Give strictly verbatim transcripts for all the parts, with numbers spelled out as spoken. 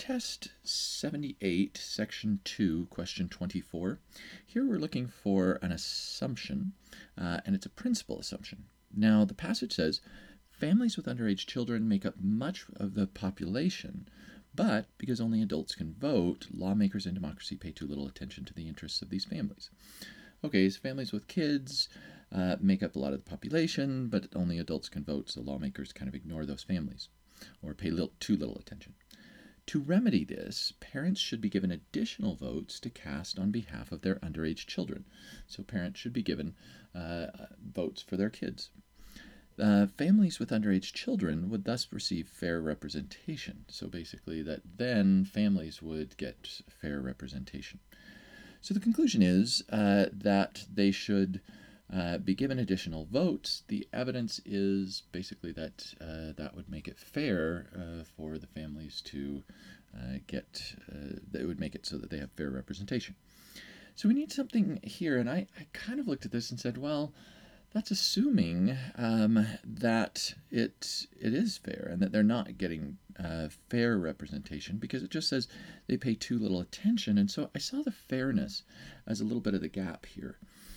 Test seventy-eight, Section two, Question twenty-four. Here we're looking for an assumption, uh, and it's a principal assumption. Now, the passage says, families with underage children make up much of the population, but because only adults can vote, lawmakers in democracy pay too little attention to the interests of these families. Okay, so families with kids uh, make up a lot of the population, but only adults can vote, so lawmakers kind of ignore those families or pay little, too little attention. To remedy this, parents should be given additional votes to cast on behalf of their underage children. So parents should be given uh, votes for their kids. Uh, families with underage children would thus receive fair representation. So basically that then families would get fair representation. So the conclusion is uh, that they should Uh, be given additional votes. The evidence is basically that uh, that would make it fair uh, for the families to uh, get, uh, that would make it so that they have fair representation. So we need something here, and I, I kind of looked at this and said, well, that's assuming um, that it it is fair and that they're not getting uh, fair representation, because it just says they pay too little attention, and so I saw the fairness as a little bit of the gap here.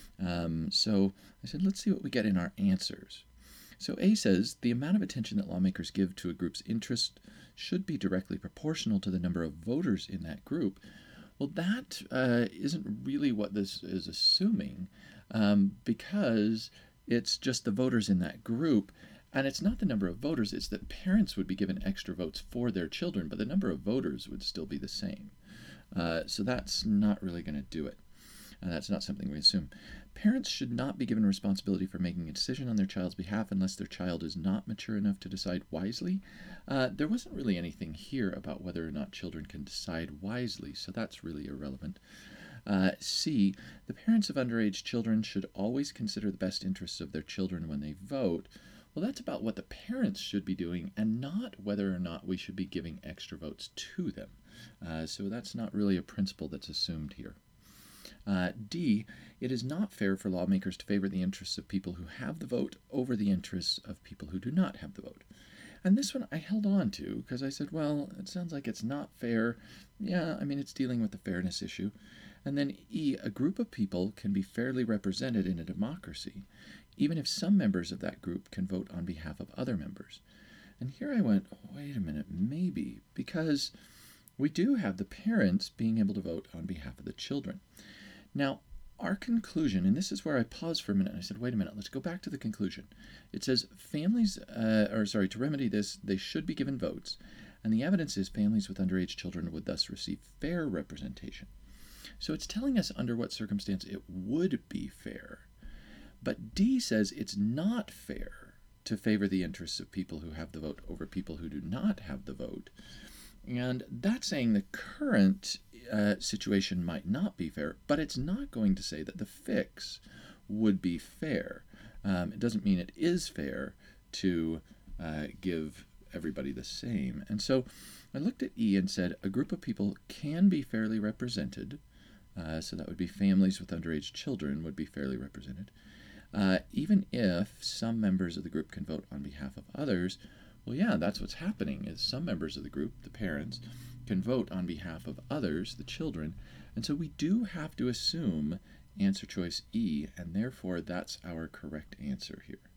Um, so I said, let's see what we get in our answers. So A says, the amount of attention that lawmakers give to a group's interest should be directly proportional to the number of voters in that group. Well, that uh, isn't really what this is assuming, um, because it's just the voters in that group, and it's not the number of voters, it's that parents would be given extra votes for their children, but the number of voters would still be the same. Uh, so that's not really going to do it. Uh, that's not something we assume. Parents should not be given responsibility for making a decision on their child's behalf unless their child is not mature enough to decide wisely. Uh, there wasn't really anything here about whether or not children can decide wisely, so that's really irrelevant. Uh, C, the parents of underage children should always consider the best interests of their children when they vote. Well, that's about what the parents should be doing and not whether or not we should be giving extra votes to them. Uh, so that's not really a principle that's assumed here. Uh, D, it is not fair for lawmakers to favor the interests of people who have the vote over the interests of people who do not have the vote. And this one I held on to because I said, well, it sounds like it's not fair. Yeah, I mean, it's dealing with the fairness issue. And then E, a group of people can be fairly represented in a democracy, even if some members of that group can vote on behalf of other members. And here I went, wait a minute, maybe, because we do have the parents being able to vote on behalf of the children. Now, our conclusion, and this is where I paused for a minute and I said, wait a minute, let's go back to the conclusion. It says families, uh, or sorry, to remedy this, they should be given votes, and the evidence is families with underage children would thus receive fair representation. So it's telling us under what circumstance it would be fair. But D says it's not fair to favor the interests of people who have the vote over people who do not have the vote. And that's saying the current uh, situation might not be fair, but it's not going to say that the fix would be fair. Um, it doesn't mean it is fair to uh, give everybody the same. And so I looked at E and said a group of people can be fairly represented. Uh, so that would be families with underage children would be fairly represented. Uh, even if some members of the group can vote on behalf of others. Well, yeah, that's what's happening, is some members of the group, the parents, can vote on behalf of others, the children, and so we do have to assume answer choice E, and therefore that's our correct answer here.